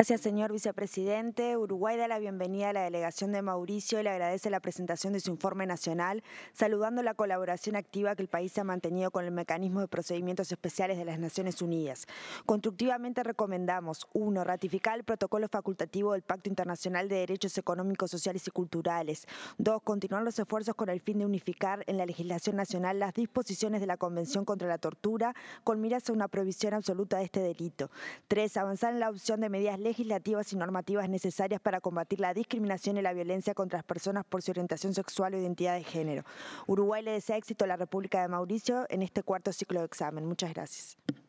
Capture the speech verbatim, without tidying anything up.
Gracias, señor vicepresidente. Uruguay da la bienvenida a la delegación de Mauricio y le agradece la presentación de su informe nacional, saludando la colaboración activa que el país ha mantenido con el mecanismo de procedimientos especiales de las Naciones Unidas. Constructivamente recomendamos: uno. Ratificar el protocolo facultativo del Pacto Internacional de Derechos Económicos, Sociales y Culturales. dos. Continuar los esfuerzos con el fin de unificar en la legislación nacional las disposiciones de la Convención contra la Tortura con miras a una prohibición absoluta de este delito. tres. Avanzar en la adopción de medidas legislativas y normativas necesarias para combatir la discriminación y la violencia contra las personas por su orientación sexual o identidad de género. Uruguay le desea éxito a la República de Mauricio en este cuarto ciclo de examen. Muchas gracias.